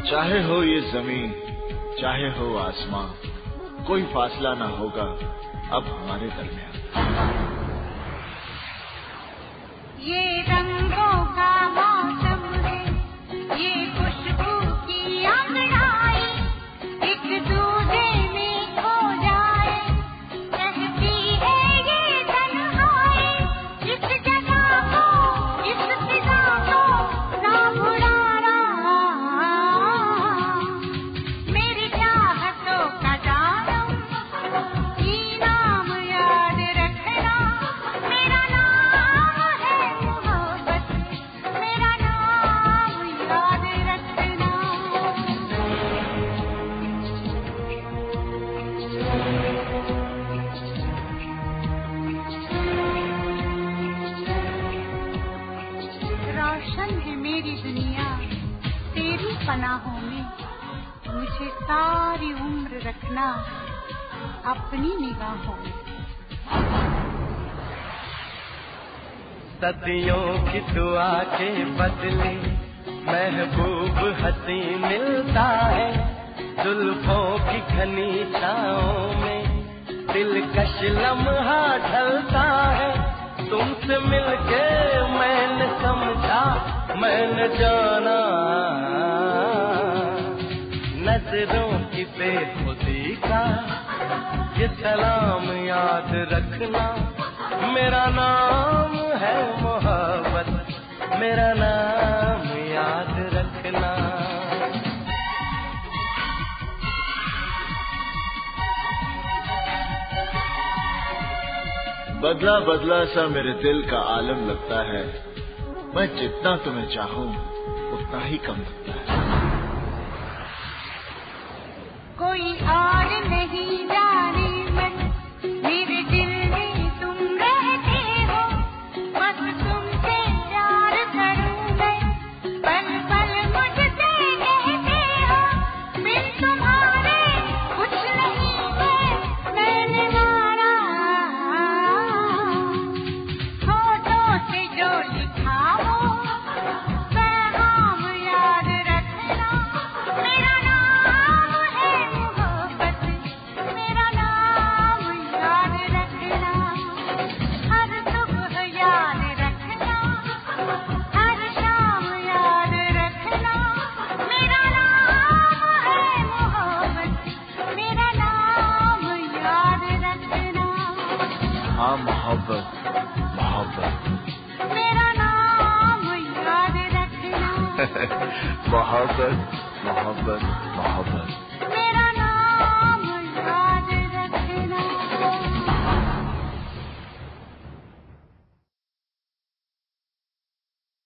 चाहे हो ये जमीन चाहे हो आसमां, कोई फासला ना होगा अब हमारे दरमियान। ये रंगों का मौसम है, ये खुशबू की अंगड़ाई, एक दूजे में खो जाए, कहती है ये तन्हाई। इस जगह को, इस फिजा को ना भुलाना, मेरी चाहतों का जानम, इनाम याद रखना, मेरा नाम है मोहब्बत, मेरा नाम याद रखना। रोशन है मेरी दुनिया तेरी पनाहों में, मुझे सारी उम्र रखना अपनी निगाहों में। सदियों की दुआ के बदले महबूब हंसी मिलता है, जुल्फों की घनी छाओं में दिलकश लम्हा ढलता है। तुमसे मिलके मैंने समझा, मैंने जाना, नजरों की बेखुदी का ये सलाम याद रखना, मेरा नाम है मोहब्बत, मेरा नाम याद रखना। बदला बदला सा मेरे दिल का आलम लगता है, मैं जितना तुम्हें चाहूं उतना ही कम लगता है। कोई और नहीं जाने मन, मेरे दिल में तुम रहते हो, बस तुमसे प्यार करूं मैं, पल पल मुझसे कहते हो, बिन तुम्हारे कुछ नहीं मैंने माना। होठों से जो लिखा हो पैगाम याद रखना, मेरा नाम है मोहब्बत, मेरा नाम याद रखना। हर सुबह याद रखना, हर शाम याद रखना, मेरा नाम है मोहब्बत, मेरा नाम याद रखना। हाँ मोहब्बत मोहब्बत मेरा नाम याद रखना। मोहब्बत मोहब्बत मोहब्बत।